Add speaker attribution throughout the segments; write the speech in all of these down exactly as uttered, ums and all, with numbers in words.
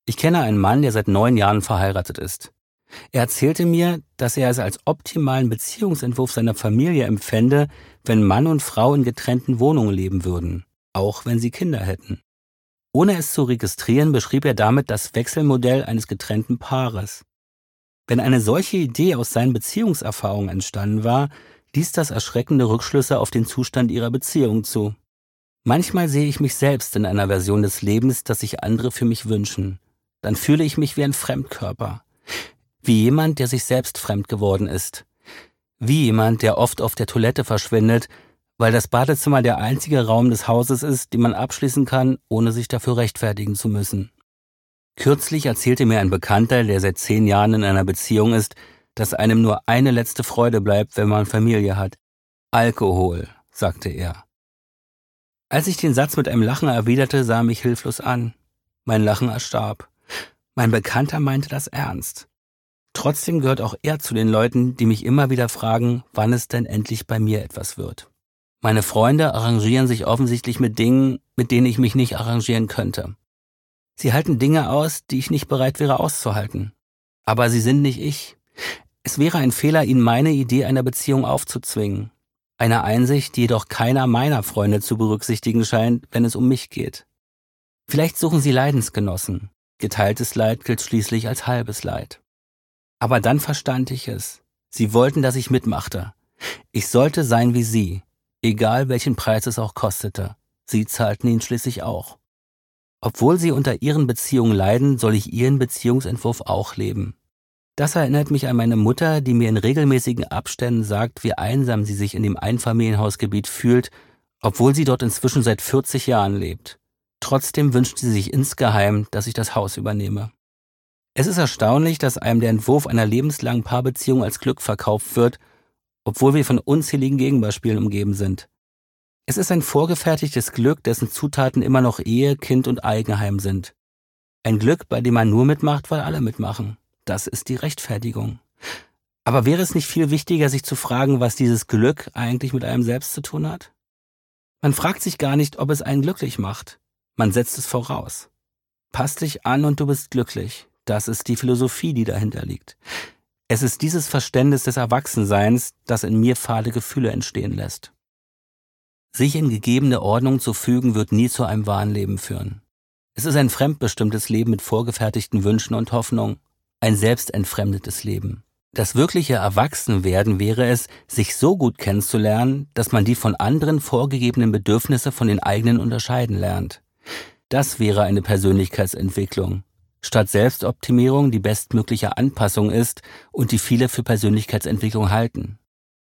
Speaker 1: Ich kenne einen Mann, der seit neun Jahren verheiratet ist. Er erzählte mir, dass er es als optimalen Beziehungsentwurf seiner Familie empfände, wenn Mann und Frau in getrennten Wohnungen leben würden, auch wenn sie Kinder hätten. Ohne es zu registrieren, beschrieb er damit das Wechselmodell eines getrennten Paares. Wenn eine solche Idee aus seinen Beziehungserfahrungen entstanden war, ließ das erschreckende Rückschlüsse auf den Zustand ihrer Beziehung zu. Manchmal sehe ich mich selbst in einer Version des Lebens, das sich andere für mich wünschen. Dann fühle ich mich wie ein Fremdkörper. Wie jemand, der sich selbst fremd geworden ist. Wie jemand, der oft auf der Toilette verschwindet, weil das Badezimmer der einzige Raum des Hauses ist, den man abschließen kann, ohne sich dafür rechtfertigen zu müssen. Kürzlich erzählte mir ein Bekannter, der seit zehn Jahren in einer Beziehung ist, dass einem nur eine letzte Freude bleibt, wenn man Familie hat. Alkohol, sagte er. Als ich den Satz mit einem Lachen erwiderte, sah er mich hilflos an. Mein Lachen erstarb. Mein Bekannter meinte das ernst. Trotzdem gehört auch er zu den Leuten, die mich immer wieder fragen, wann es denn endlich bei mir etwas wird. Meine Freunde arrangieren sich offensichtlich mit Dingen, mit denen ich mich nicht arrangieren könnte. Sie halten Dinge aus, die ich nicht bereit wäre auszuhalten. Aber sie sind nicht ich. Es wäre ein Fehler, ihnen meine Idee einer Beziehung aufzuzwingen. Eine Einsicht, die jedoch keiner meiner Freunde zu berücksichtigen scheint, wenn es um mich geht. Vielleicht suchen sie Leidensgenossen. Geteiltes Leid gilt schließlich als halbes Leid. Aber dann verstand ich es. Sie wollten, dass ich mitmachte. Ich sollte sein wie sie, egal welchen Preis es auch kostete. Sie zahlten ihn schließlich auch. Obwohl sie unter ihren Beziehungen leiden, soll ich ihren Beziehungsentwurf auch leben. Das erinnert mich an meine Mutter, die mir in regelmäßigen Abständen sagt, wie einsam sie sich in dem Einfamilienhausgebiet fühlt, obwohl sie dort inzwischen seit vierzig Jahren lebt. Trotzdem wünscht sie sich insgeheim, dass ich das Haus übernehme. Es ist erstaunlich, dass einem der Entwurf einer lebenslangen Paarbeziehung als Glück verkauft wird, obwohl wir von unzähligen Gegenbeispielen umgeben sind. Es ist ein vorgefertigtes Glück, dessen Zutaten immer noch Ehe, Kind und Eigenheim sind. Ein Glück, bei dem man nur mitmacht, weil alle mitmachen. Das ist die Rechtfertigung. Aber wäre es nicht viel wichtiger, sich zu fragen, was dieses Glück eigentlich mit einem selbst zu tun hat? Man fragt sich gar nicht, ob es einen glücklich macht. Man setzt es voraus. Pass dich an und du bist glücklich. Das ist die Philosophie, die dahinter liegt. Es ist dieses Verständnis des Erwachsenseins, das in mir fade Gefühle entstehen lässt. Sich in gegebene Ordnung zu fügen, wird nie zu einem wahren Leben führen. Es ist ein fremdbestimmtes Leben mit vorgefertigten Wünschen und Hoffnungen, ein selbstentfremdetes Leben. Das wirkliche Erwachsenwerden wäre es, sich so gut kennenzulernen, dass man die von anderen vorgegebenen Bedürfnisse von den eigenen unterscheiden lernt. Das wäre eine Persönlichkeitsentwicklung, statt Selbstoptimierung die bestmögliche Anpassung ist und die viele für Persönlichkeitsentwicklung halten.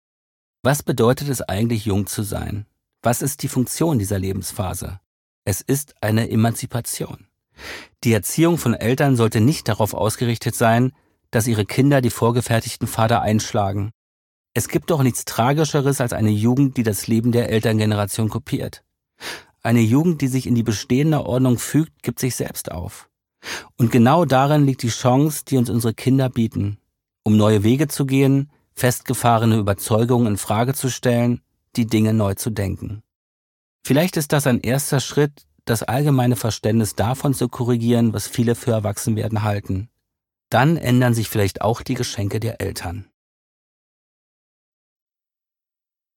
Speaker 1: Was bedeutet es eigentlich, jung zu sein? Was ist die Funktion dieser Lebensphase? Es ist eine Emanzipation. Die Erziehung von Eltern sollte nicht darauf ausgerichtet sein, dass ihre Kinder die vorgefertigten Pfade einschlagen. Es gibt doch nichts Tragischeres als eine Jugend, die das Leben der Elterngeneration kopiert. Eine Jugend, die sich in die bestehende Ordnung fügt, gibt sich selbst auf. Und genau darin liegt die Chance, die uns unsere Kinder bieten, um neue Wege zu gehen, festgefahrene Überzeugungen in Frage zu stellen, die Dinge neu zu denken. Vielleicht ist das ein erster Schritt, das allgemeine Verständnis davon zu korrigieren, was viele für Erwachsenwerden halten. Dann ändern sich vielleicht auch die Geschenke der Eltern.